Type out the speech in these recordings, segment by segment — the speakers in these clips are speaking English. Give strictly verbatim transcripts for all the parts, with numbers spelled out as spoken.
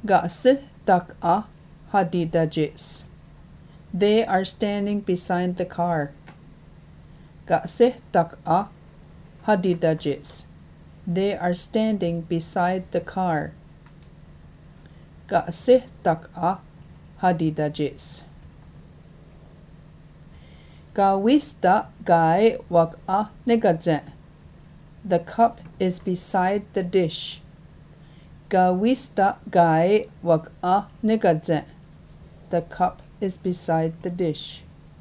Ga'si tak'a hadidajis. They are standing beside the car. Ga'si tak'a hadidajis. They are standing beside the car. Ga'si tak'a hadidajis. Gawista gai wak'a negadze. The cup is beside the dish. Gawista gai wak'a negadze. The cup is beside the dish.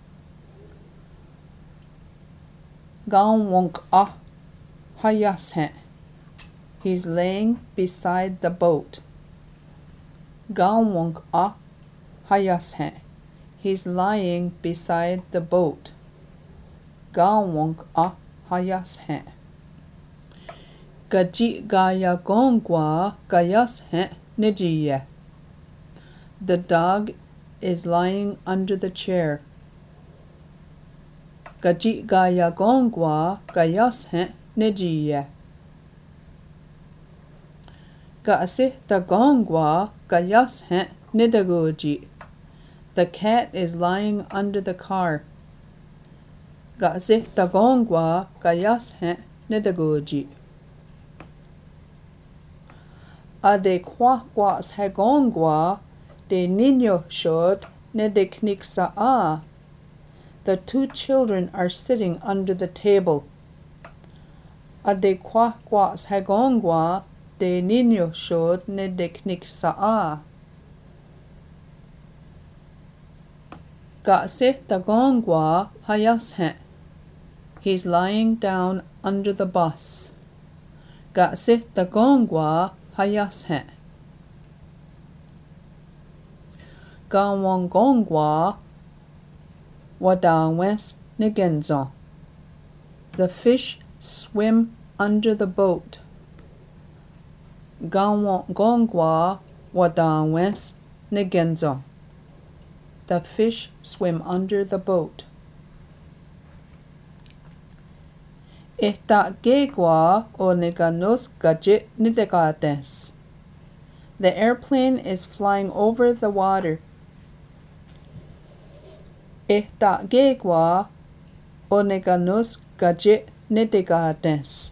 Gaun wonk'a hayashe. He's laying beside the boat. Gaun wonk'a hayashe. He's lying beside the boat. Gaun wonk'a hayashe. Gaji gaya gongwa gayashe nijiye. The dog is lying under the chair. Gaji gaya gongwa gayashe nijiye. Ga'si ta gongwa gayashe nidaguji. The cat is lying under the car. Ga'si ta gongwa gayashe nidaguji. Ade kwa kwa shagongwa de niño shod nedeknik sa'a. The two children are sitting under the table. Ade kwa kwa shagongwa de niño shod nedeknik sa'a. Ga'si tagongwa hayashe. He's lying down under the bus. Ga'si tagongwa hayashe. Gawangongwa wadawes nigenzo. The fish swim under the boat. Gawangongwa wadawes nigenzo. The fish swim under the boat. Esta gegwa o neganos gaje nidegades. The airplane is flying over the water. Esta gegwa o neganos gaje nidegades.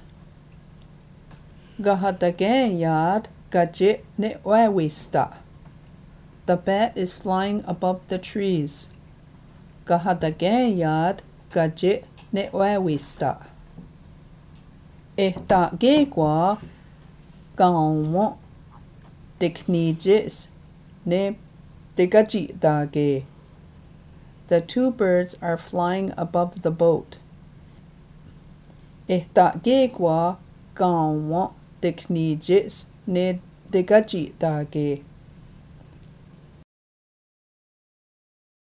Gahadagayad gaje newawista. The bat is flying above the trees. Gahadagayad gaje newawista. Esta gegwa gaonwo deknijis ne degaji dage. The two birds are flying above the boat. Esta gegwa gaonwo deknijis ne degaji dage.